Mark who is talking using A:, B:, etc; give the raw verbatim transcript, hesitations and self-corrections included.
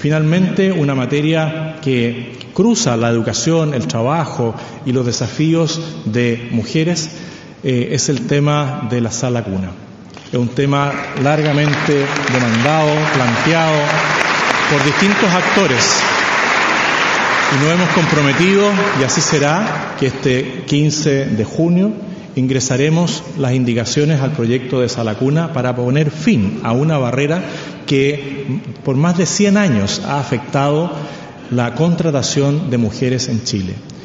A: Finalmente, una materia que cruza la educación, el trabajo y los desafíos de mujeres eh, es el tema de la sala cuna. Es un tema largamente demandado, planteado por distintos actores. Y nos hemos comprometido, y así será, que este quince de junio ingresaremos las indicaciones al proyecto de sala cuna para poner fin a una barrera que por más de cien años ha afectado la contratación de mujeres en Chile.